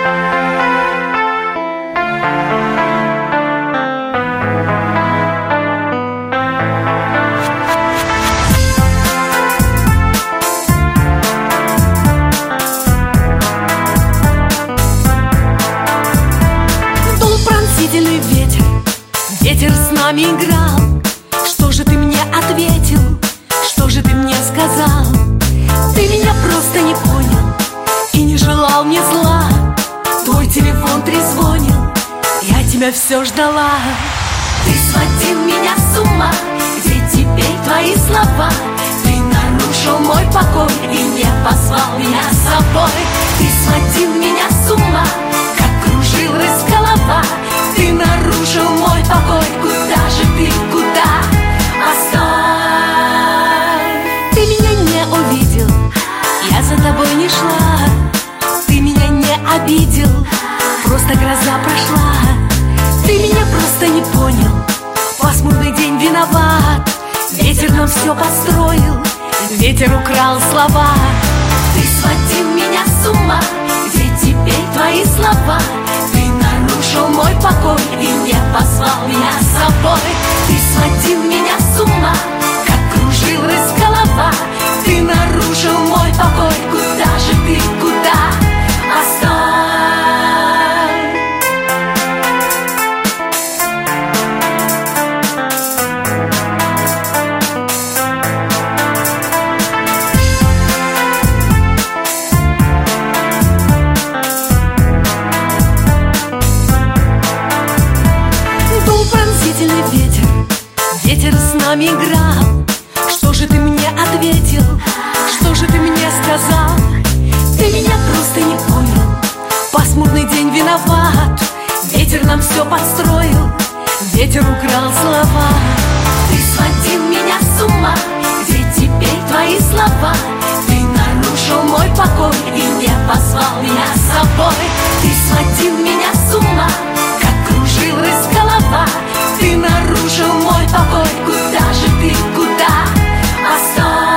Ветер с нами играл. Что же ты мне ответил? Что же ты мне сказал? Ты меня просто не понял и не желал мне зла. Твой телефон трезвонил, я тебя все ждала. Ты сводил меня с ума, где теперь твои слова? Ты нарушил мой покой и не позвал меня с собой. Ты сводил меня с ума, как кружилась голова. Ты нарушил мой покой, куда же ты, куда? Постой! Ты меня не увидел, я за тобой не шла. Ты меня не обидел, просто гроза прошла. Ты меня просто не понял, пасмурный день виноват. Ветер нам все подстроил, ветер украл слова. Ты сводил меня с ума, где теперь твои слова? Ты нарушил мой покой и не позвал меня с собой. Ты сводил меня с ума, как кружилась голова. Ты нарушил мой покой, куда же ты, куда? Постой! Ветер с нами играл. Что же ты мне ответил? Что же ты мне сказал? Ты меня просто не понял, пасмурный день виноват. Ветер нам все подстроил, ветер украл слова. Ты сводил меня с ума, где теперь твои слова? Ты нарушил мой покой и не позвал меня с собой. Ты сводил меня с ума, как кружилась голова. Ты нарушил мой покой, куда же ты, куда? Постой!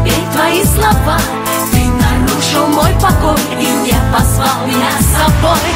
Ты нарушил мой покой и не позвал меня с собой.